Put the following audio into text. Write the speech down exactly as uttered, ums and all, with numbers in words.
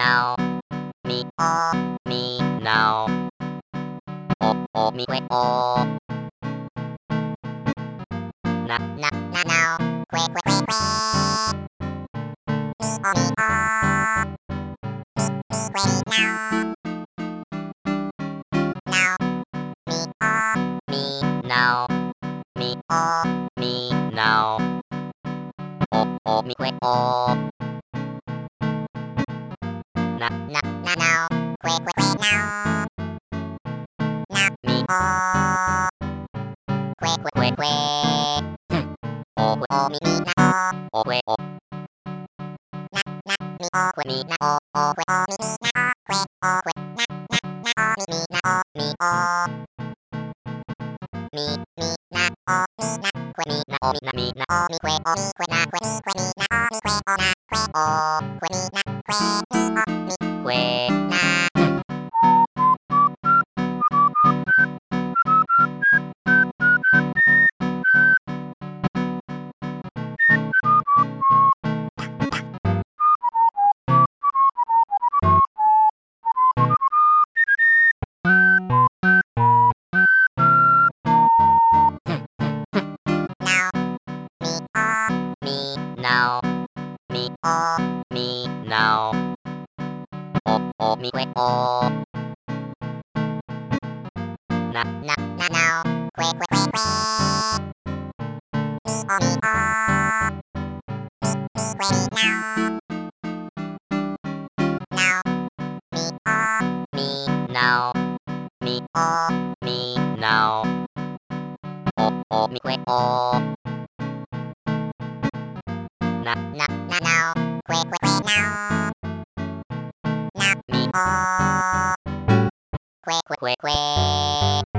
now มีโอมี now โอโอมีเควโอนะนะนะ now เควเควเควเควมีโอมีโอมีมีเควมี now now มีโอมี now มีโอมี now โอโอมีเควโอนะนะนะ now เควเควเคว now now มีโอเควเควเควเควโอเควโอมีมีนะโอโอเควโอนะนะมีโอเควมีนะโอโอเควโอมีมีนะโอเควโอเควนะนะนะโอมีมีนะโอมีโอมีมีนะโอมีนะเควมีนะโอมีนะมีนะโอมีเควโอมีเควนะเควมีเควมีนะโอมีเควโอนะเควโอเควมีนะเควมีโอมีเควนะมี now มีโอมี now โอโอมีเควโอนะนะนะ now เควเควเควเควมีโอมีโอมีมีเควมี now now มีโอมี now มีโอมี now โอโอมีเควโอนะนะนะ now เควเควเคว now now มีโอเควเควเควเคว